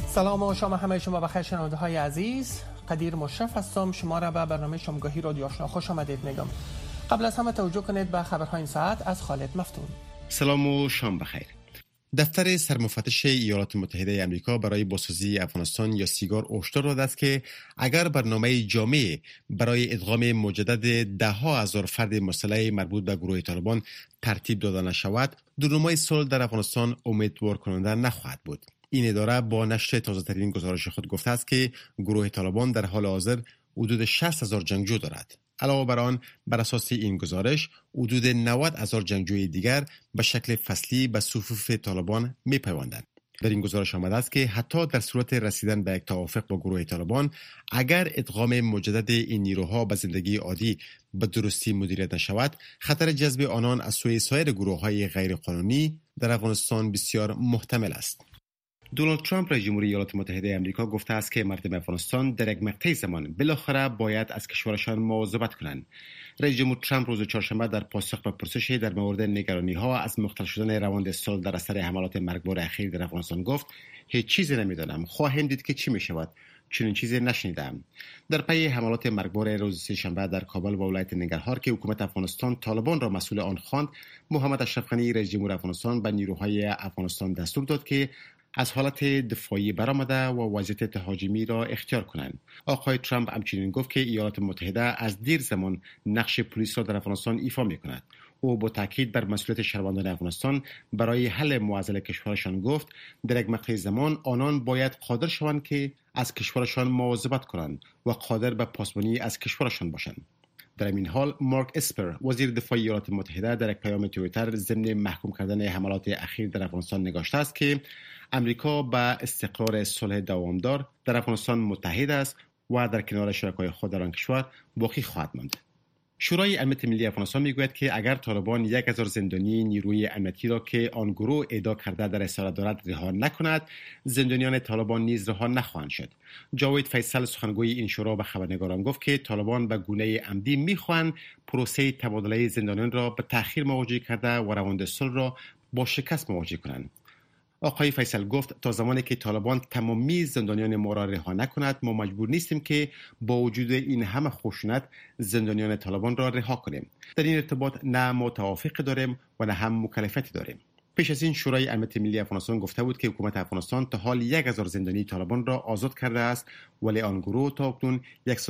سلام و شما همه شما بخیر شنونده های عزیز. قدیر مشرف هستم. شما را به برنامه شامگاهی رادیو آشنا خوش آمدید میگم. قبل از همه توجه کنید به خبرهای این ساعت از خالد مفتون. سلام و شام بخیر. دفتر سرمفتش ایالات متحده آمریکا برای بازسازی افغانستان یا سیگار هشدار داده است که اگر برنامه جامع برای ادغام مجدد ده‌ها هزار فرد مسلح مربوط به گروه طالبان ترتیب داده نشود، دورنمای صلح در افغانستان امیدوار کننده نخواهد بود. این اداره با نشر تازه‌ترین گزارش خود گفته است که گروه طالبان در حال حاضر حدود 60,000 جنگجو دارد. علاوه بر آن، بر اساس این گزارش حدود 90,000 جنگجوی دیگر به شکل فصلی به صفوف طالبان می‌پیوندند. در این گزارش آمده است که حتی در صورت رسیدن به یک توافق با گروه طالبان، اگر ادغام مجدد این نیروها به زندگی عادی به درستی مدیریت نشود، خطر جذب آنان از سوی سایر گروه‌های غیرقانونی در افغانستان بسیار محتمل است. دونالد ترامپ رئیس جمهوری ایالات متحده آمریکا گفته است که مردم افغانستان در یک مقطع زمان بالاخره باید از کشورشان مواظبت کنند. رئیس جمهور ترامپ روز چهارشنبه در پاسخ به پرسشی در مورد نگرانی‌ها از مختل شدن روند صلح در اثر حملات مرگبار اخیر در افغانستان گفت: هیچ چیزی نمی‌دانم. خواهیم دید که چی می‌شود. چنین چیزی نشنیدم. در پی حملات مرگبار روز سه‌شنبه در کابل و ولایت ننگرهار که حکومت افغانستان طالبان را مسئول آن خواند، محمد اشرف غنی رئیس جمهور افغانستان به نیروهای افغانستان دستور داد که از حالت دفاعی برآمده و وضعیت تهاجمی را اختیار کنند. آقای ترامپ همچنین گفت که ایالات متحده از دیر زمان نقش پلیس را در افغانستان ایفا می‌کند. او با تاکید بر مسئولیت شهروندان افغانستان برای حل معضل کشورشان گفت در یک مقطع زمان آنان باید قادر شوند که از کشورشان مواظبت کنند و قادر به پاسبانی از کشورشان باشند. در این حال مارک اسپر وزیر دفاع ایالات متحده در یک پیام توییتر ضمن محکوم کردن حملات اخیر در افغانستان نگاشته است که امریکا به استقرار صلح دوامدار در افغانستان متحد است و در کنار شرکای خود در آن کشور باقی خواهد ماند. شورای امنیت ملی افغانستان میگوید که اگر طالبان 1,000 زندانی نیروی امنیتی را که آن گروه ادعا کرده در اسارت دارد رها نکند، زندانیان طالبان نیز رها نخواهند شد. جاوید فیصل سخنگوی این شورا به خبرنگاران گفت که طالبان به گونه عمدی میخواهند پروسه تبادله زندانیان را به تأخیر مواجه کرده و روند صلح را با شکست مواجه کنند. آقای فیصل گفت تا زمانی که طالبان تمامی زندانیان ما را رها نکند، ما مجبور نیستیم که با وجود این همه خشونت زندانیان طالبان را رها کنیم. در این ارتباط نه ما توافق داریم و نه هم مکلفیتی داریم. پیش از این شورای امنیت ملی افغانستان گفته بود که حکومت افغانستان تا حال 1,000 زندانی طالبان را آزاد کرده است، ولی آن گروه تا اکنون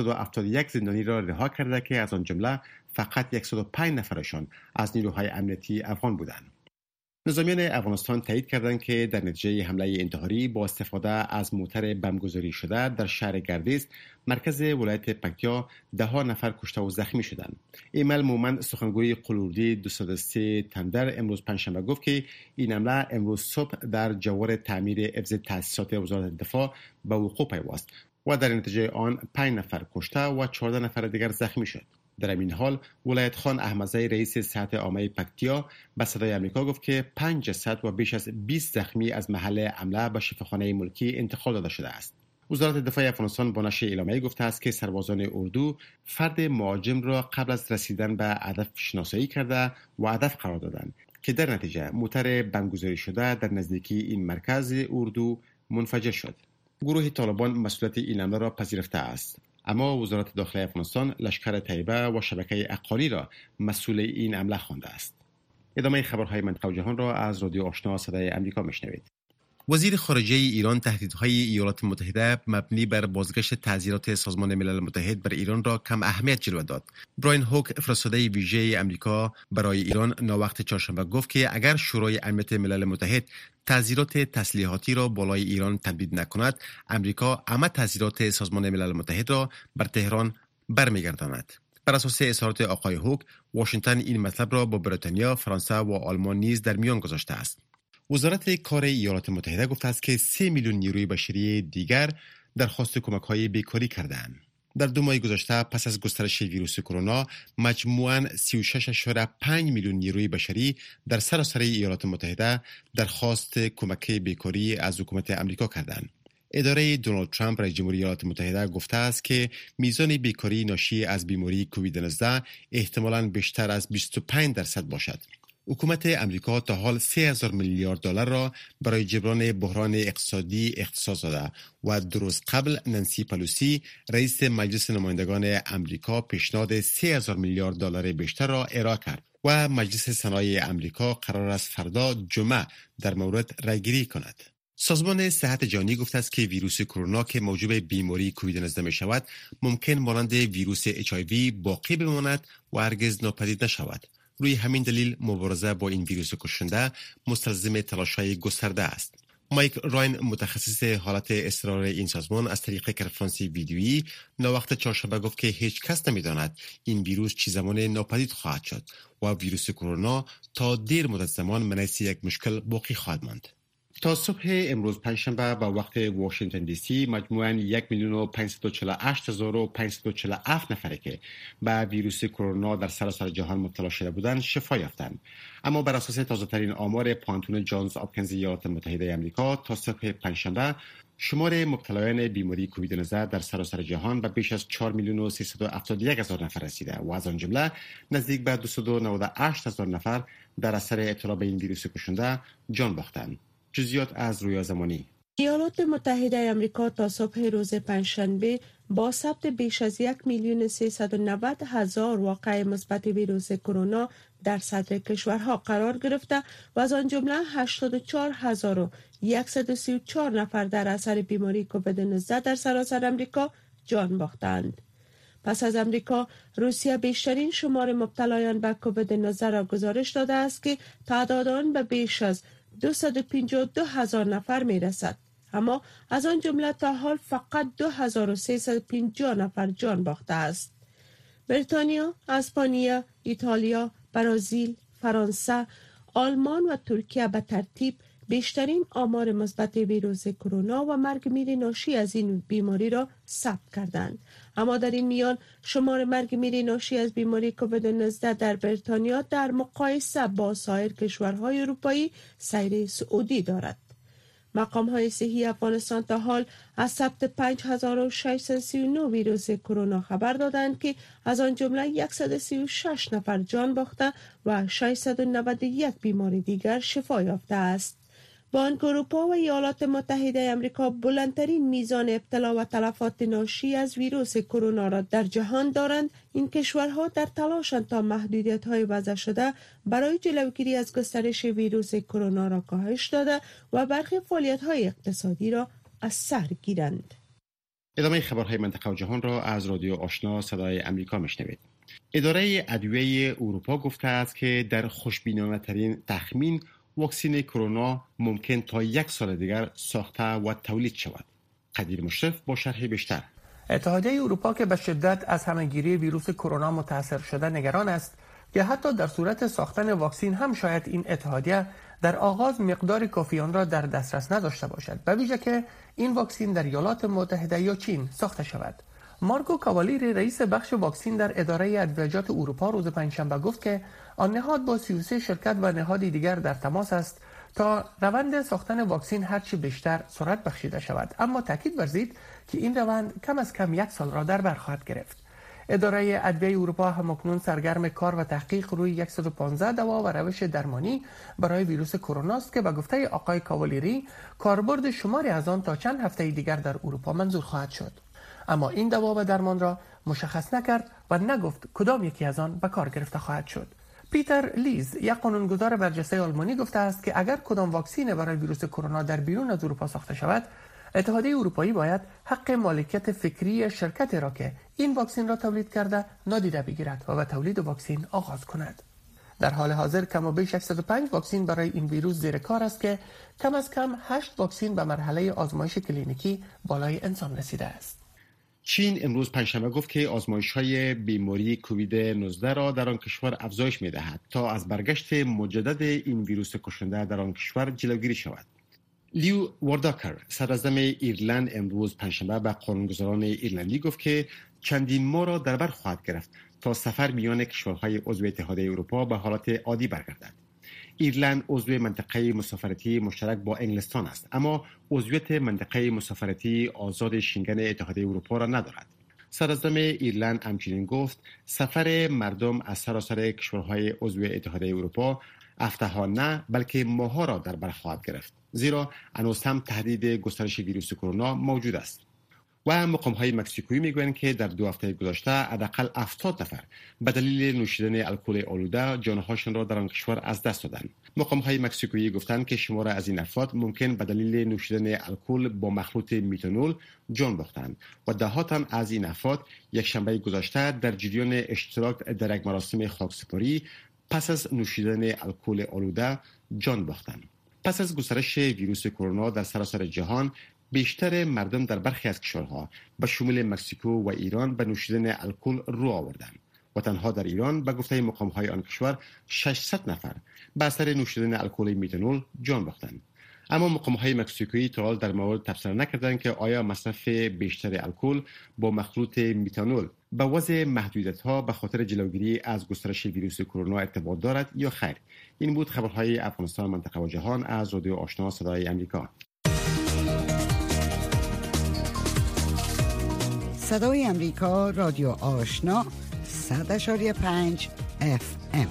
171 زندانی را رها کرده که از آن جمله فقط 105 نفرشان از نیروهای امنیتی افغان بودند. نظامیان افغانستان تایید کردند که در نتیجه حمله انتحاری با استفاده از موتر بمبگذاری شده در شهر گردیز مرکز ولایت پکتیا 10 نفر کشته و زخمی شدند. ایمل مومند سخنگوی قلوردی 203 تندر امروز پنجشنبه گفت که این حمله امروز صبح در جوار تعمیر حفظ تاسیسات وزارت دفاع به وقوع پیوست و در نتیجه آن 5 نفر کشته و 14 نفر دیگر زخمی شد. در این حال ولایت خان احمدزی رئیس صحت عامه پکتیا به صدای آمریکا گفت که 5 جسد و بیش از 20 زخمی از محل حمله به شفاخانه ملکی انتقال داده شده است. وزارت دفاع افغانستان با نشر اعلامیه گفته است که سربازان اردو فرد مهاجم را قبل از رسیدن به هدف شناسایی کرده و هدف قرار دادند که در نتیجه موتر بمبگذاری شده در نزدیکی این مرکز اردو منفجر شد. گروه طالبان مسئولیت این حمله را پذیرفته است، اما وزارت داخلی افغانستان لشکر طیبه و شبکه اقالی را مسئول این حمله خوانده است. ادامه خبرهای منطقه و جهان را از رادیو آشنا صدای آمریکا میشنوید. وزیر خارجه ایران تهدیدهای ایالات متحده مبنی بر بازگشت تعزیرات سازمان ملل متحد بر ایران را کم اهمیت جلوه داد. براین هوک فرستاده ویژه آمریکا برای ایران ناوقت چهارشنبه گفت که اگر شورای امنیت ملل متحد تعزیرات تسلیحاتی را بالای ایران تمدید نکند، آمریکا همه تعزیرات سازمان ملل متحد را بر تهران برمیگرداند. بر اساس اظهارات آقای هوک، واشنگتن این مطلب را با بریتانیا، فرانسه و آلمان نیز در میان گذاشته است. وزارت کار ایالات متحده گفته است که 3 میلیون نیروی بشری دیگر درخواست کمک‌های بیکاری کردند. در 2 ماه گذشته پس از گسترش ویروس کرونا، مجموعاً 36.5 میلیون نیروی بشری در سراسر ایالات متحده درخواست کمک بیکاری از حکومت آمریکا کردند. اداره دونالد ترامپ رئیس جمهوری ایالات متحده گفته است که میزان بیکاری ناشی از بیماری کووید 19 احتمالاً بیشتر از 25% باشد. حکومت امریکا تا حال 3000 میلیارد دلار را برای جبران بحران اقتصادی اختصاص داده و دو روز قبل نانسی پلوسی رئیس مجلس نمایندگان امریکا پیشنهاد 3000 میلیارد دلار بیشتر را ارائه کرد و مجلس سنای امریکا قرار است فردا جمعه در مورد رأیگیری کند. سازمان صحت جهانی گفته است که ویروس کرونا که موجب بیماری کووید 19 می شود ممکن مانند ویروس HIV باقی بماند و هرگز ناپدید نشود. روی همین دلیل مبارزه با این ویروس کشنده مستلزم تلاش‌های گسترده است. مایک راین متخصص حالت اضطراری این سازمان از طریق کنفرانس ویدیویی ناوقت چهارشنبه گفت که هیچ کس نمی‌داند این ویروس چه زمان ناپدید خواهد شد و ویروس کرونا تا دیر مدت زمان منیس یک مشکل باقی خواهد ماند. تا صبح امروز پنجشنبه با وقت واشنگتن دی سی مجموعاً 1,547,547 نفری که به ویروس کرونا در سراسر جهان مبتلا شده بودند شفا یافتند. اما بر اساس تازه‌ترین آمار پانتون جانز آپکینز ایالات متحده آمریکا تا صبح پنجشنبه شمار مبتلایان بیماری کووید 19 در سراسر جهان به بیش از 4,371,000 نفر رسیده و از آن جمله نزدیک به 298,000 نفر در اثر ابتلا به این ویروس کشنده جان باختند. جزئیات از رویا زمانی. ایالات متحده آمریکا تا صبح روز پنجشنبه با ثبت بیش از 1,390,000 واقعه مثبت ویروس کرونا در صدر کشورها قرار گرفته و از آن جمله 84,134 نفر در اثر بیماری کووید 19 در سراسر آمریکا جان باختند. پس از امریکا، روسیه بیشترین شمار مبتلایان به کووید 19 را گزارش داده است که تعداد آن به بیش از 252,000 نفر می رسد. اما از آن جمله تا حال فقط 2,350 نفر جان باخته است. بریتانیا، اسپانیا، ایتالیا، برزیل، فرانسه، آلمان و ترکیه به ترتیب بیشترین آمار مثبت ویروس کرونا و مرگ میر ناشی از این بیماری را ثبت کردند. اما در این میان شمار مرگ میر ناشی از بیماری کووید 19 در بریتانیا در مقایسه با سایر کشورهای اروپایی سیر صعودی دارد. مقام‌های صحی افغانستان تا حال از ثبت 5,639 ویروس کرونا خبر دادند که از آن جمله 136 نفر جان باخته و 691 بیمار دیگر شفا یافته است. بانک اروپا و ایالات متحده آمریکا بلندترین میزان ابتلا و تلفات ناشی از ویروس کرونا را در جهان دارند. این کشورها در تلاشند تا محدودیت‌های وضع شده برای جلوگیری از گسترش ویروس کرونا را کاهش داده و برخی فعالیت‌های اقتصادی را از سر گیرند. ادامه خبرهای منطقه و جهان را از رادیو آشنا صدای امریکا میشنوید. اداره ادویه اروپا گفته است که در خوشبینانه‌ترین تخمین واکسن کرونا ممکن تا 1 سال دیگر ساخته و تولید شود. قدیر مشرف با شرح بیشتر. اتحادیه اروپا که به شدت از همه‌گیری ویروس کرونا متاثر شده نگران است که حتی در صورت ساختن واکسن هم شاید این اتحادیه در آغاز مقدار کافی آن را در دسترس نداشته باشد، به ویژه که این واکسن در ایالات متحده یا چین ساخته شود. مارکو کاوالیری رئیس بخش واکسن در اداره ادویجات اروپا روز پنجشنبه گفت که آن نهاد با 33 شرکت و نهادی دیگر در تماس است تا روند ساختن واکسن هرچی بیشتر سرعت بخشیده شود، اما تاکید ورزید که این روند کم از کم 1 سال را در بر خواهد گرفت. اداره ادویه اروپا همکنون سرگرم کار و تحقیق روی 115 دوا و روش درمانی برای ویروس کرونا است که به گفته آقای کاوالیری کاربرد شماری از آن تا چند هفته دیگر در اروپا منظور خواهد شد. اما این دوا و درمان را مشخص نکرد و نگفت کدام یکی از آن به کار گرفته خواهد شد. پیتر لیز، یک قانونگذار برجسته آلمانی، گفته است که اگر کدام واکسن برای ویروس کرونا در بیرون از اروپا ساخته شود، اتحادیه اروپایی باید حق مالکیت فکری شرکتی را که این واکسن را تولید کرده نادیده بگیرد و به تولید واکسن آغاز کند. در حال حاضر کم و بیش 105 واکسن برای این ویروس زیر کار است که کم از کم 8 واکسن به مرحله آزمایش کلینیکی بالای انسان رسیده است. چین امروز پنجشنبه گفت که آزمایش‌های بیماری کووید 19 را در آن کشور افزایش می‌دهد تا از برگشت مجدد این ویروس کشنده در آن کشور جلوگیری شود. لیو وارداکر، صدراعظم ایرلند، امروز پنجشنبه به قانونگذاران ایرلندی گفت که چندین ماه را در بر خواهد گرفت تا سفر میان کشورهای عضو اتحادیه اروپا به حالت عادی برگردد. ایرلند عضو منطقه مسافرتی مشترک با انگلستان است، اما عضویت منطقه مسافرتی آزاد شنگن اتحادیه اروپا را ندارد. صدراعظم ایرلند همچنین گفت سفر مردم از سراسر کشورهای عضو اتحادیه اروپا هفته‌ها نه بلکه ماه‌ها را در بر خواهد گرفت، زیرا هنوز هم تهدید گسترش ویروس کرونا موجود است. و مقام‌های مکزیکویی میگویند که در 2 هفته گذشته حداقل 70 نفر به دلیل نوشیدن الکل آلوده جانهاشان را در آن کشور از دست دادند. مقام‌های مکزیکویی گفتند که شمار از این افراد ممکن به دلیل نوشیدن الکل با مخلوط میتانول جان باختند و ده‌ها تن از این افراد یک شنبه گذشته در جریان اشتراک در یک مراسم خاکسپاری پس از نوشیدن الکل آلوده جان باختند. پس از گسترش ویروس کرونا در سراسر جهان، بیشتر مردم در برخی از کشورها به شمول مکزیکو و ایران به نوشیدن الکل رو آوردند و تنها در ایران به گفته مقام‌های آن کشور 600 نفر به اثر نوشیدن الکل میتانول جان باختند. اما مقام‌های مکزیکویی تا حال در مورد تبصره نکردند که آیا مصرف بیشتر الکل با مخلوط میتانول به وضع محدودیت‌ها به خاطر جلوگیری از گسترش ویروس کرونا ارتباط دارد یا خیر. این بود خبرهای افغانستان، منطقه و جهان از رادیو آشنا صدای امریکا. صدای امریکا، رادیو آشنا 100.5 FM.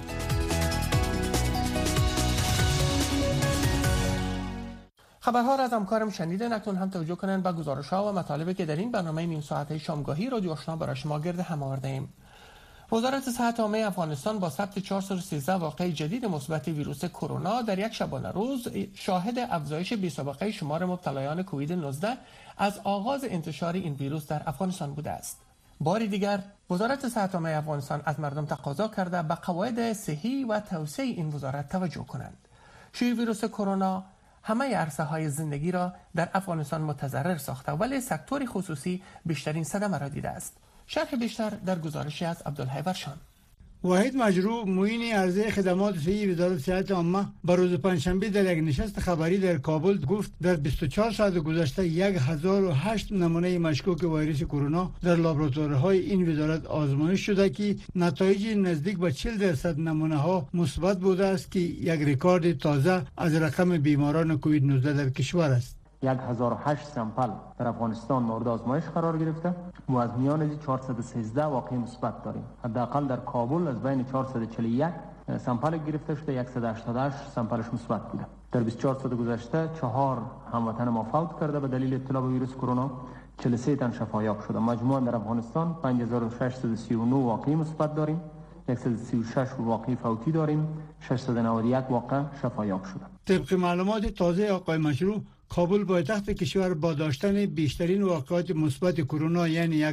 خبرها را از همکارم شنیده. نکتون هم توجه کنند به گزارش‌ها و مطالبی که در این برنامه نیم ساعته شامگاهی رادیو آشنا برای شما گرد هم آورده‌ایم. وزارت صحت عامه افغانستان با ثبت 413 واقعه جدید مثبت ویروس کرونا در یک شبانه روز شاهد افزایش بی‌سابقه شمار مبتلایان کووید 19 از آغاز انتشار این ویروس در افغانستان بوده است. باری دیگر وزارت صحت عامه افغانستان از مردم تقاضا کرده به قواعد صحی و توسعه این وزارت توجه کنند. شیوع ویروس کرونا همه عرصه‌های زندگی را در افغانستان متضرر ساخته، ولی سکتور خصوصی بیشترین صدمه را دیده است. شرح بیشتر در گزارشی از عبدالحی ورشان. واحد مجروح معین عرضه خدمات صحی وزارت صحت عامه بر روز پنجشنبه در یک نشست خبری در کابل گفت در 24 ساعت گذشته 1008 نمونه مشکوک ویروس کرونا در لابراتوارهای این وزارت آزمایش شده که نتایج نزدیک به 40% نمونه ها مثبت بوده است که یک رکورد تازه از رقم بیماران کووید 19 در کشور است. 1008 سامپل در افغانستان مورد آزمایش قرار گرفته و از میان از 413 واقعی مثبت داریم. حداقل در کابل از بین 441 سامپل گرفته شده، 188 سامپلش مثبت بوده. در 24 ساعت گذشته 4 هموطن ما فوت کرده به دلیل ابتلا به ویروس کرونا، 43 تن شفایاب شده. مجموعاً در افغانستان 5639 واقعی مثبت داریم، 136 واقعی فوتی داریم، 691 واقع شفایاب شده. طبق معلومات تازه آقای مشروع، کابل پایتخت کشور با داشتن بیشترین واقعات مثبت کرونا یعنی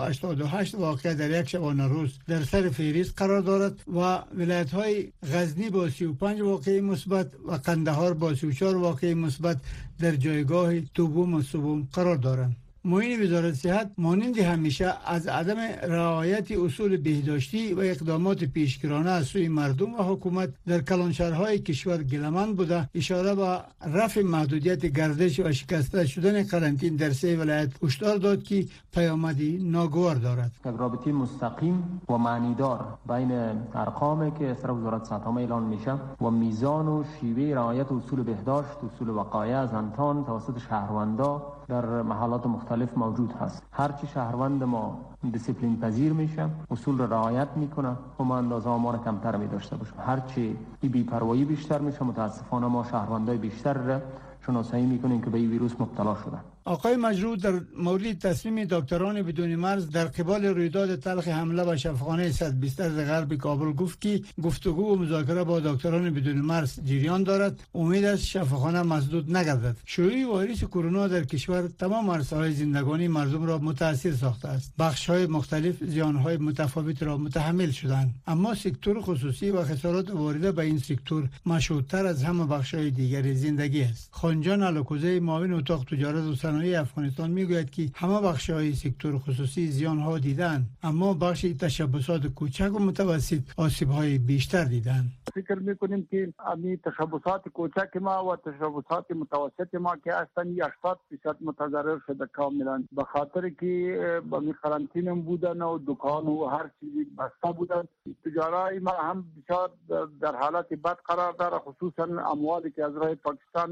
188 واقعه در یک شبانه روز در سر فهرست قرار دارد و ولایت‌های غزنی با 35 واقعه مثبت و قندهار با 34 واقعه مثبت در جایگاه دوم و سوم قرار دارند. معین وزارت صحت مانند همیشه از عدم رعایت اصول بهداشتی و اقدامات پیشگیرانه از سوی مردم و حکومت در کلانشهرهای کشور گله‌مند بوده، اشاره به رفع محدودیت گردش و شکسته شدن قرنطین در 3 ولایت هشدار داد که پیامدی ناگوار دارد. یک رابطه مستقیم و معنیدار بین ارقامی که از طرف وزارت صحت عامه اعلان میشه و میزان و شیوه رعایت اصول بهداشت، اصول وقایع از انتان توسط شهروندا در محلات مختلف موجود هست. هرچی شهروند ما دیسیپلین پذیر میشه، اصول را رعایت میکنه و ما اندازه آمار کمتر می داشته باشیم. هرچی بی‌پروایی بیشتر میشه، متاسفانه ما شهروندای بیشتر را شناسایی میکنیم که به این ویروس مبتلا شدن. آقای مجروح در مورد تصمیم دکتران بدون مرز در قبال رویداد تلخ حمله به شفاخانه 120 غرب کابل گفت که گفتگو و مذاکره با دکتران بدون مرز جریان دارد. امید است شفاخانه مسدود نگردد. شیوع ویروس کرونا در کشور تمام عرصه‌های زندگانی مردم را متاثر ساخته است. بخش‌های مختلف زیان‌های متفاوت را متحمل شدند، اما سکتور خصوصی و خسارات وارده به این سکتور مشهودتر از همه بخش‌های دیگر زندگی است. خانجان الکوزی معاون اتاق تجارت و صنایع افغانستان میگوید که همه بخش‌های سکتور خصوصی زیان‌ها دیدند، اما بخش تشبثات کوچک و متوسط آسیب‌های بیشتر دیدند. فکر می‌کنیم که امی تشبثات کوچک ما و تشبثات متوسط ما که اصلا 80% متضرر شده کاملا، به خاطر که با قرنطینه بودن و دکان و هر چیزی بسته بودن. تجارای ما هم بسیار در حالت بد قرار داره، خصوصا اموالی که از راه پاکستان میان.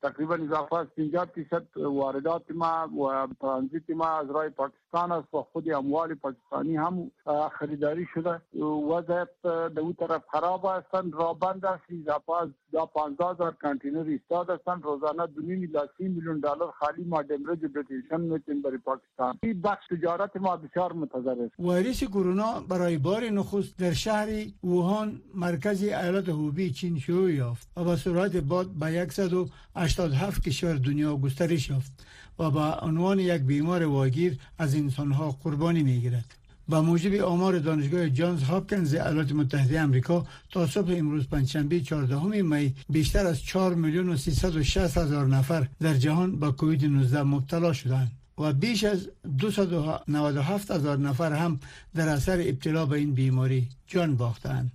تقریبا اضافه است 50% واردات ما و ترانزیت ما از راه پاکستان است و خود اموال پاکستانی هم خریداری شده. وضعیت در اون طرف خراب است، راه بند است، اضافه از 15000 کانتینر ایستاد هستند. روزانه 2.5 تا 3 میلیون دلار خالی ما دمرج دیپریشن میتیم برای پاکستان. این بخش تجارت ما بسیار متضرر است. ویروس کرونا برای بار نخست در شهر ووهان مرکز ایالت هوبی چین شیوع یافت و با سرعت باد به 187 کشور دنیا گسترش یافت و با عنوان یک بیمار واگیر از انسانها قربانی میگیرد. با موجب آمار دانشگاه جانز هاپکینز ایالات متحده آمریکا تا صبح امروز پنجشنبه 14 می بیشتر از 4,360,000 نفر در جهان با کووید 19 مبتلا شدند و بیش از 297,000 نفر هم در اثر ابتلا به این بیماری جان باختند.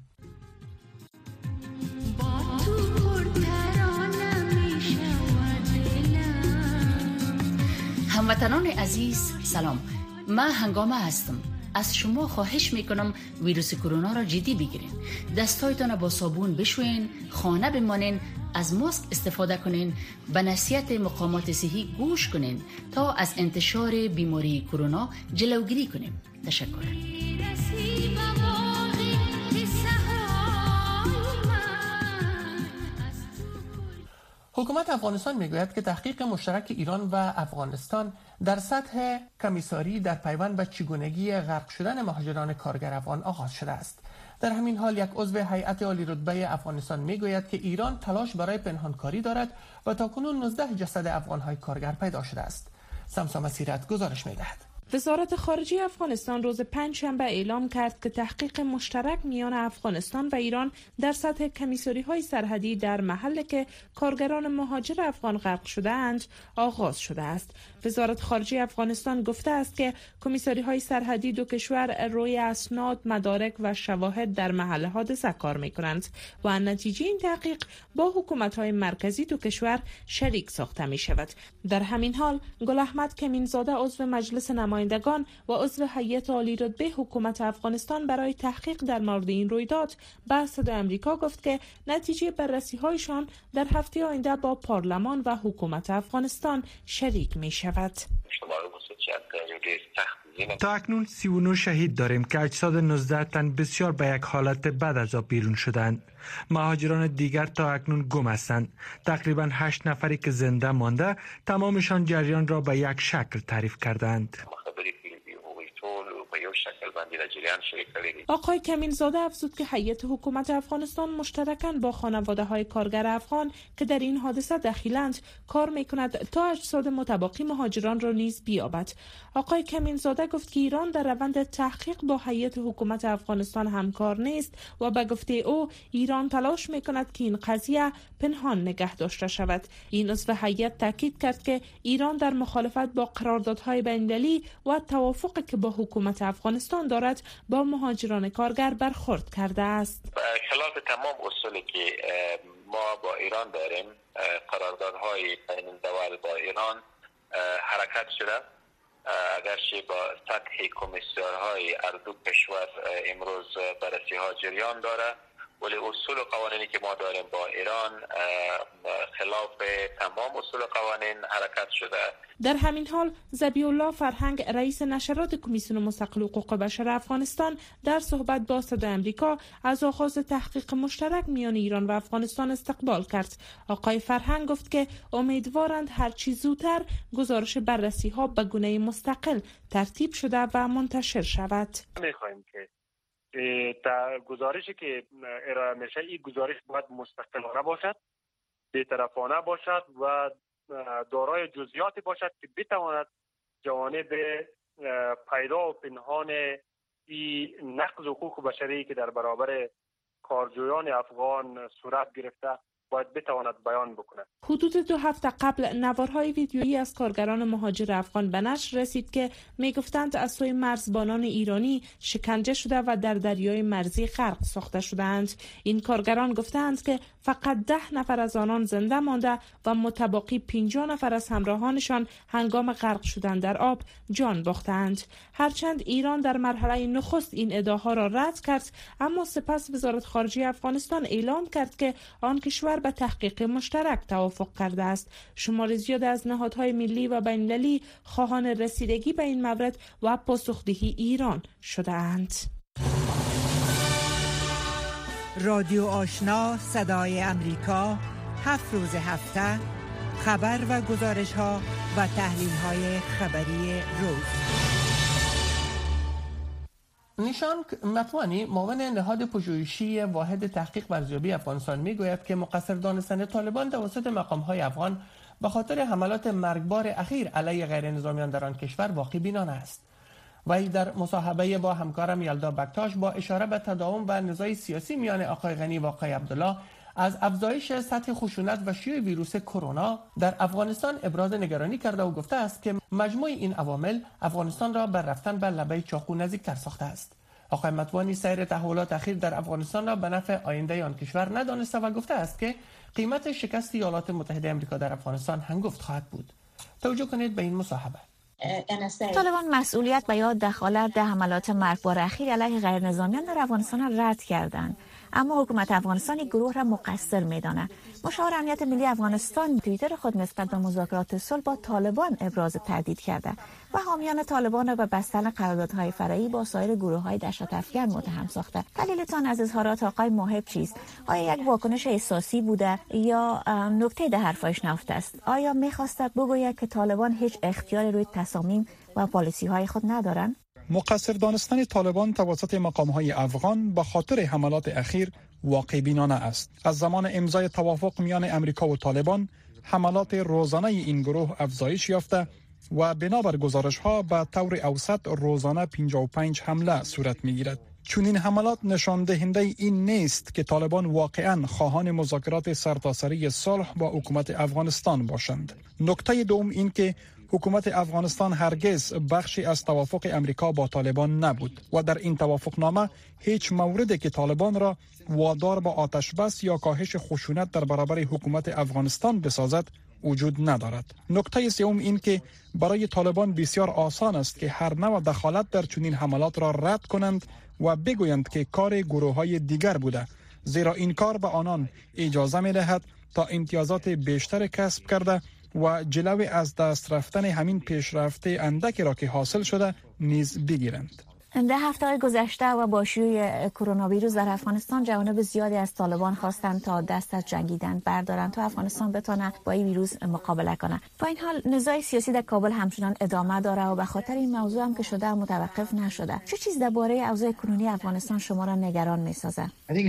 هموطنان عزیز سلام، من هنگامه هستم. از شما خواهش میکنم ویروس کرونا را جدی بگیرین. دستایتان با صابون بشوین، خانه بمانین، از ماسک استفاده کنین، به نصیحت مقامات صحی گوش کنین تا از انتشار بیماری کرونا جلوگیری کنیم. تشکر. حکومت افغانستان میگوید که تحقیق مشترک ایران و افغانستان در سطح کمیساری در پیوند به چگونگی غرق شدن مهاجران کارگر افغان آغاز شده است. در همین حال یک عضو هیئت عالی رتبه افغانستان میگوید که ایران تلاش برای پنهانکاری دارد و تاکنون 19 جسد افغان‌های کارگر پیدا شده است. سمسا مسیرت گزارش میدهد. وزارت خارجه افغانستان روز پنجشنبه اعلام کرد که تحقیق مشترک میان افغانستان و ایران در سطح کمیساری‌های سرحدی در محلی که کارگران مهاجر افغان غرق شده‌اند آغاز شده است. وزارت خارجه افغانستان گفته است که کمیساری‌های سرحدی دو کشور روی اسناد، مدارک و شواهد در محل حادثه کار می‌کنند و نتیجه این تحقیق با حکومت‌های مرکزی دو کشور شریک ساخته می‌شود. در همین حال گل احمد کمینزاده عضو مجلس نمایندگان و عضو هیئت عالی رتبه حکومت افغانستان برای تحقیق در مورد این رویداد به صدای آمریکا گفت که نتیجه بررسی‌هایشان در هفته آینده با پارلمان و حکومت افغانستان شریک می‌شود. تا اکنون 39 شهید داریم که اجساد 19 تن بسیار به یک حالت بد از آب بیرون شدند. مهاجران دیگر تا اکنون گم هستند. تقریبا 8 نفری که زنده مانده تمامشان جریان را به یک شکل تعریف کردند. آقای کمینزاده افزود که هیئت حکومت افغانستان مشترکاً با خانواده‌های کارگر افغان که در این حادثه دخیلند کار می‌کند تا اجساد متباقی مهاجران را نیز بیابد. آقای کمینزاده گفت که ایران در روند تحقیق با هیئت حکومت افغانستان همکار نیست و به گفته او ایران تلاش می‌کند که این قضیه پنهان نگه داشته شود. این عضو هیئت تاکید کرد که ایران در مخالفت با قراردادهای بین‌المللی و توافقی که با حکومت افغانستان دارد با مهاجران کارگر برخورد کرده است. خلاف تمام اصولی که ما با ایران داریم، قراردادهای بین الدول با ایران حرکت شده. اگرچه با سطح کمیسیون‌های هر دو کشور امروز بررسی ها جریان داره، ولی اصول و قوانینی که ما داریم با ایران خلاف تمام اصول و قوانین حرکت شده. در همین حال ذبیح الله فرهنگ رئیس نشرات کمیسیون مستقل حقوق بشر افغانستان در صحبت با صدای آمریکا از آغاز تحقیق مشترک میان ایران و افغانستان استقبال کرد. آقای فرهنگ گفت که امیدوارند هرچی زودتر گزارش بررسی ها به گونه مستقل ترتیب شده و منتشر شود. می‌خواهیم که گزارشی که ارائه میشه این گزارش باید مستقلانه باشد، بی‌طرفانه باشد و دارای جزئیاتی باشد که بتواند جوانب پیدا و پنهان این نقض حقوق بشری که در برابر کارجویان افغان صورت گرفته باید بتواند بیان بکند. حدود 2 هفته قبل نوارهای ویدیویی از کارگران مهاجر افغان به نشر رسید که میگفتند از سوی مرزبانان ایرانی شکنجه شده و در دریای مرزی غرق ساخته شدند. این کارگران گفتند که فقط 10 نفر از آنان زنده مانده و متباقی 50 نفر از همراهانشان هنگام غرق شدن در آب جان باختند. هرچند ایران در مرحله نخست این ادعاها را رد کرد، اما سپس وزارت خارجه افغانستان اعلام کرد که آن کشور به تحقیق مشترک توافق کرده است. شمار زیاد از نهادهای ملی و بین‌المللی خواهان رسیدگی به این مورد و پاسخدهی ایران شده‌اند. رادیو آشنا صدای امریکا 7 روز هفته خبر و گزارش ها و تحلیل های خبری روز. نیشانک متوانی معاون نهاد پژوهشی واحد تحقیق و ارزیابی افغانستان میگوید که مقصر دانستن طالبان توسط مقام‌های افغان به خاطر حملات مرگبار اخیر علیه غیر نظامیان در آن کشور واقع بینانه است. وی در مصاحبه با همکارم یلدا بکتاش با اشاره به تداوم و نزاع سیاسی میان آقای غنی و آقای عبدالله از افزایش سطح خشونت و شیوع ویروس کرونا در افغانستان ابراز نگرانی کرده و گفته است که مجموع این عوامل افغانستان را بر رفتن به لبه چاقو نزدیکتر ساخته است. آقای متوانی سیر تحولات اخیر در افغانستان را به نفع آینده آن کشور ندانسته و گفته است که قیمت شکست ایالات متحده آمریکا در افغانستان هنگفت خواهد بود. توجه کنید به این مصاحبه. طالبان مسئولیت و یا دخالت در حملات مرگبار اخیر علیه غیرنظامیان در افغانستان را رد کردند، اما حکومت افغانستان این گروه را مقصر می‌داند. مشاور امنیت ملی افغانستان توییتر خود نسبت به مذاکرات صلح با طالبان ابراز تردید کرده و حامیان طالبان را به بستن قراردادهای فرعی با سایر گروه‌های دهشت افکن متهم ساخته. دلیلتان از اظهارات آقای موهب چیست؟ آیا یک واکنش احساسی بوده یا نکته در حرفش نهفته است؟ آیا می‌خواسته بگوید که طالبان هیچ اختیاری روی تصامیم و پالیسی‌های خود ندارند؟ مقصر دانستن طالبان توسط مقام‌های افغان به خاطر حملات اخیر واقع بینانه است. از زمان امضای توافق میان امریکا و طالبان، حملات روزانه این گروه افزایش یافته و بنابر گزارش‌ها به طور اوسط روزانه 55 حمله صورت می‌گیرد. چون این حملات نشان دهنده این نیست که طالبان واقعاً خواهان مذاکرات سرتاسری صلح با حکومت افغانستان باشند. نکته دوم این که حکومت افغانستان هرگز بخشی از توافق امریکا با طالبان نبود و در این توافقنامه هیچ موردی که طالبان را وادار به آتش بس یا کاهش خشونت در برابر حکومت افغانستان بسازد وجود ندارد. نکته سوم این که برای طالبان بسیار آسان است که هر نوع دخالت در چنین حملات را رد کنند و بگویند که کار گروه‌های دیگر بوده، زیرا این کار به آنان اجازه می‌دهد تا امتیازات بیشتر کسب کرده و جلوی از دست رفتن همین پیشرفت اندکی را که حاصل شده نیز بگیرند. در هفته‌های گذشته و با شیوع کرونا ویروس در افغانستان جوانب زیادی از طالبان خواستند تا دست از جنگیدن بردارند تا افغانستان بتونه با این ویروس مقابله کنه. با این حال نزاع سیاسی در کابل همچنان ادامه داره و به خاطر این موضوع هم که شده متوقف نشده. چه چیز درباره اوضاع کنونی افغانستان شما را نگران می‌سازه؟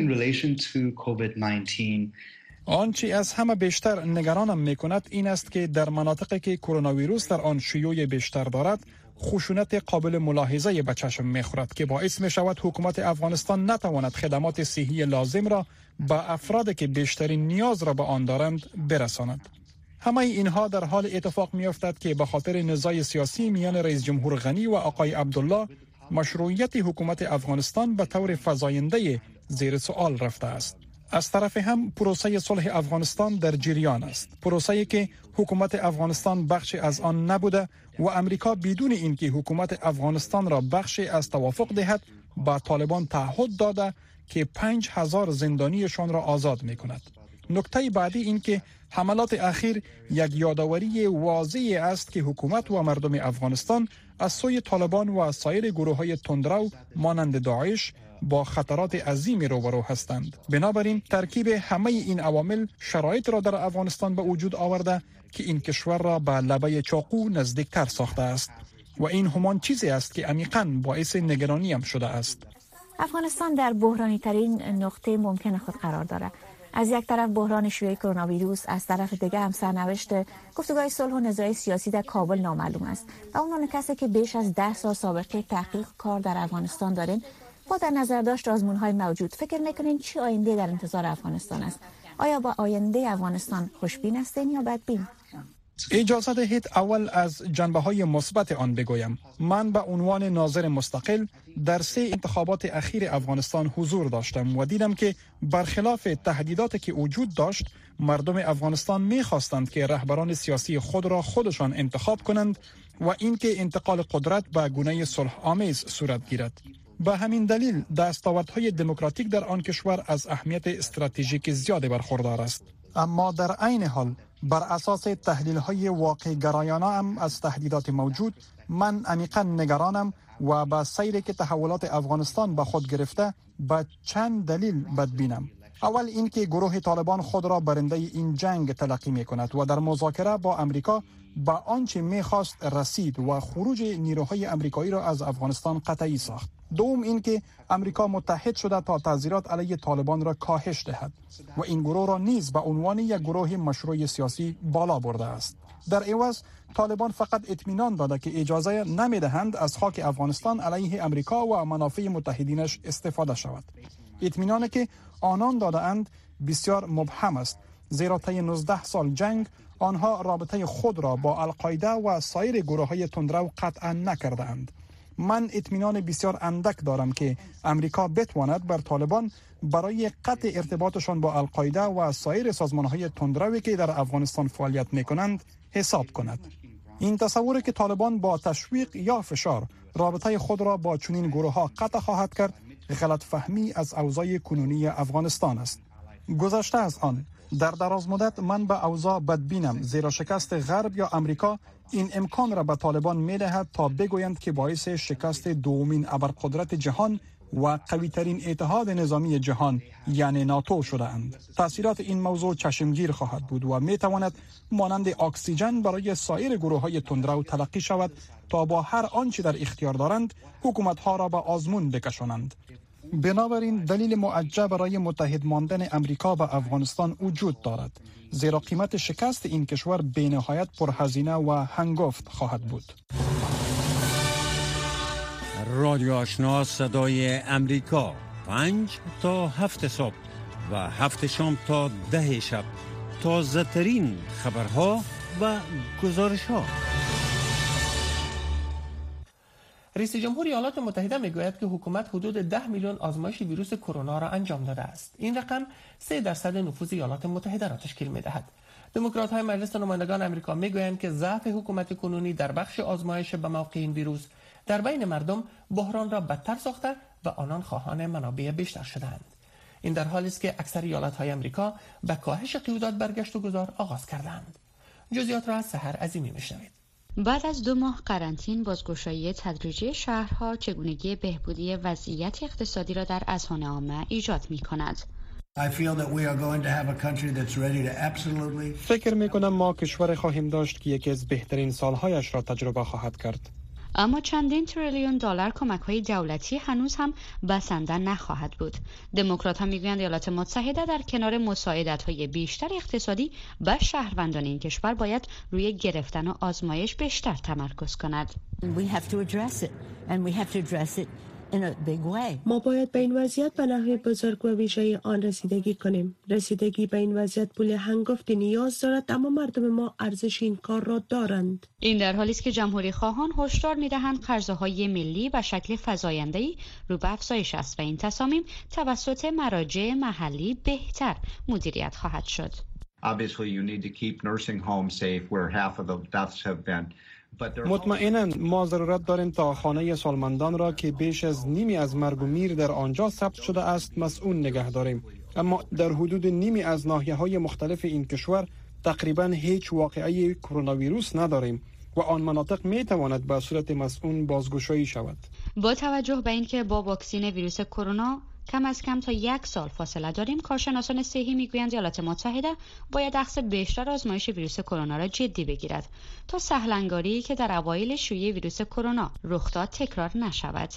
آنچه از همه بیشتر نگرانم می‌کند این است که در مناطقی که کرونا ویروس در آن شیوع بیشتر دارد، خشونت قابل ملاحظه به چشم می‌خورد که باعث می‌شود حکومت افغانستان نتواند خدمات صحی لازم را به افرادی که بیشترین نیاز را به آن دارند برساند. همه اینها در حال اتفاق می‌افتد که به خاطر نزاع سیاسی میان رئیس جمهور غنی و آقای عبدالله مشروعیت حکومت افغانستان به طور فزاینده زیر سوال رفته است. از طرف هم پروسه صلح افغانستان در جریان است، پروسه‌ای که حکومت افغانستان بخشی از آن نبوده و امریکا بدون اینکه حکومت افغانستان را بخشی از توافق دهد با طالبان تعهد داده که 5000 زندانیشان را آزاد می‌کند. نکته بعدی این که حملات اخیر یک یادآوری واضح است که حکومت و مردم افغانستان از سوی طالبان و سایر گروه‌های تندرو مانند داعش با خطرات عظیمی روبرو هستند. بنابراین ترکیب همه این عوامل شرایط را در افغانستان به وجود آورده که این کشور را به لبه چاقو نزدیکتر ساخته است و این همان چیزی است که عمیقاً باعث نگرانی هم شده است. افغانستان در بحرانی ترین نقطه ممکن خود قرار دارد. از یک طرف بحران شیوع کرونا ویروس، از طرف دیگر هم سرنوشت گفتگوهای صلح و نزاع سیاسی در کابل نامعلوم است. و عنوان کسی که بیش از 10 سال سابقه تحقیق کار در افغانستان دارین، با در نظر داشت آزمون‌های موجود فکر می‌کنین چی آینده در انتظار افغانستان است؟ آیا با آینده افغانستان خوشبین هستین یا بدبین؟ اجازه دهید اول از جنبه‌های مثبت آن بگویم. من به عنوان ناظر مستقل در 3 انتخابات اخیر افغانستان حضور داشتم و دیدم که برخلاف تهدیداتی که وجود داشت، مردم افغانستان می‌خواستند که رهبران سیاسی خود را خودشان انتخاب کنند و اینکه انتقال قدرت به گونه صلح آمیز صورت گیرد. به همین دلیل دستاوردهای دموکراتیک در آن کشور از اهمیت استراتژیک زیادی برخوردار است. اما در عین حال بر اساس تحلیل های واقع گرایانه هم از تهدیدات موجود من عمیقا نگرانم و با سیری که تحولات افغانستان به خود گرفته به چند دلیل بدبینم. اول اینکه گروه طالبان خود را برنده این جنگ تلقی می کند و در مذاکره با امریکا با آنچه می‌خواست رسید و خروج نیروهای امریکایی را از افغانستان قطعی ساخت. دوم اینکه امریکا متحد شده تا تعزیرات علیه طالبان را کاهش دهد و این گروه را نیز به عنوان یک گروه مشروع سیاسی بالا برده است. در عوض طالبان فقط اطمینان داده که اجازه نمی‌دهند از خاک افغانستان علیه امریکا و منافع متحدینش استفاده شود. اطمینانی که آنان داده‌اند بسیار مبهم است، زیرا طی 19 سال جنگ آنها رابطه خود را با القاعده و سایر گروه‌های تندرو قطعا نکردند. من اطمینان بسیار اندک دارم که امریکا بتواند بر طالبان برای قطع ارتباطشان با القاعده و سایر سازمان‌های تندروی که در افغانستان فعالیت می‌کنند حساب کند. این تصور که طالبان با تشویق یا فشار رابطه خود را با چنین گروه‌ها قطع خواهد کرد، غلط فهمی از اوضاع کنونی افغانستان است. گذشته از آن در دراز مدت من به اوضاع بدبینم، زیرا شکست غرب یا امریکا این امکان را به طالبان می‌دهد تا بگویند که باعث شکست دومین ابرقدرت جهان و قوی‌ترین اتحاد نظامی جهان یعنی ناتو شده اند. تأثیرات این موضوع چشمگیر خواهد بود و می‌تواند مانند اکسیژن برای سایر گروه‌های تندرو تلقی شود تا با هر آنچه در اختیار دارند حکومت‌ها را به آزمون بکشانند. بنابراین دلیل معجب برای متحد ماندن امریکا به افغانستان وجود دارد، زیرا قیمت شکست این کشور بی‌نهایت پرهزینه و هنگفت خواهد بود. رادیو آشنا صدای امریکا 5 تا 7 صبح و 7 شام تا 10 شب، تازه ترین خبرها و گزارش‌ها. رئیس جمهور ایالات متحده میگوید که حکومت حدود 10 میلیون آزمایش ویروس کرونا را انجام داده است. این رقم 3% نفوذ ایالات متحده را تشکیل می‌دهد. دموکرات‌های مجلس نمایندگان آمریکا میگویند که ضعف حکومت کنونی در بخش آزمایش به موقع این ویروس در بین مردم بحران را بدتر ساخته و آنان خواهان منابع بیشتر شدند. این در حالی است که اکثر ایالت‌های آمریکا به کاهش قیودات برگشت و گذار آغاز کردند. جزئیات را از سحر عظیمی میشنوید. بعد از 2 ماه قرنطین، بازگشایی تدریجی شهرها چگونگی بهبودی وضعیت اقتصادی را در اذهان عامه ایجاد می‌کند. فکر می‌کنم ما کشور خواهیم داشت که یکی از بهترین سالهایش را تجربه خواهد کرد. اما چندین تریلیون دلار کمک‌های دولتی هنوز هم بسنده نخواهد بود. دموکرات‌ها میگویند ایالات متحده در کنار مساعدت‌های بیشتر اقتصادی به شهروندان این کشور باید روی گرفتن و آزمایش بیشتر تمرکز کند. ما باید به این وضعیت به نحو بزرگ و ویژه آن رسیدگی کنیم. رسیدگی به این وضعیت پول هنگفتی نیاز دارد، اما مردم ما ارزش این کار را دارند. این در حالی است که جمهوری خواهان هشدار می‌دهند قرضه‌های ملی به شکل فزاینده‌ای رو به افزایش است و این تصامیم توسط مراجع محلی بهتر مدیریت خواهد شد. Obviously you need to keep nursing homes safe where half of the deaths have been. مطمئناً ما ضرورت داریم تا خانه سالمندان را که بیش از نیمی از مرگ و میر در آنجا ثبت شده است مسئول نگه داریم. اما در حدود نیمی از ناحیه‌های مختلف این کشور تقریباً هیچ واقعه کرونا ویروس نداریم و آن مناطق می تواند به صورت مسئول بازگشایی شود. با توجه به اینکه با واکسن ویروس کرونا کم از کم تا 1 سال فاصله داریم، کارشناسان صحی میگویند ایالات متحده باید اخذ بیشتر آزمایش ویروس کرونا را جدی بگیرد تا سهلنگاری که در اوایل شیوع ویروس کرونا رخ داد تکرار نشود.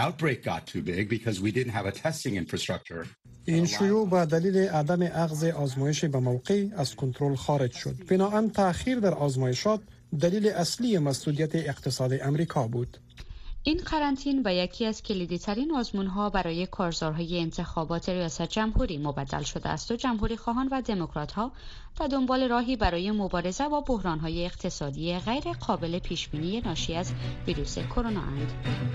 این شیوع به دلیل عدم اخذ آزمایش به موقع از کنترل خارج شد. بنابراین تأخیر در آزمایشات دلیل اصلی مسئولیت اقتصاد امریکا بود. این قرنطین به یکی از کلیدی ترین آزمون‌ها برای کارزارهای انتخابات ریاست جمهوری مبدل شده است و جمهوری خواهان و دموکرات‌ها در دنبال راهی برای مبارزه با بحران‌های اقتصادی غیر قابل پیش‌بینی ناشی از ویروس کرونا اند.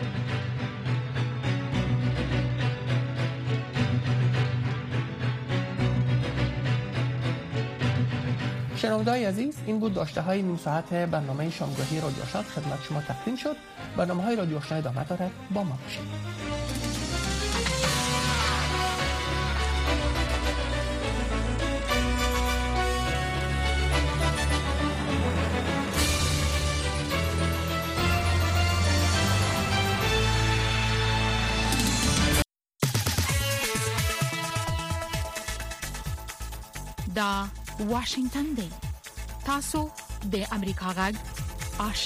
شنونده‌های عزیز، این بود داشته‌های نیم ساعت برنامه شامگاهی رادیو آشنا خدمت شما تقدیم شد. برنامه‌های رادیو آشنا ادامه دارد، با ما باشید. دا واشنگتن دی. تاسو د امریکا غږ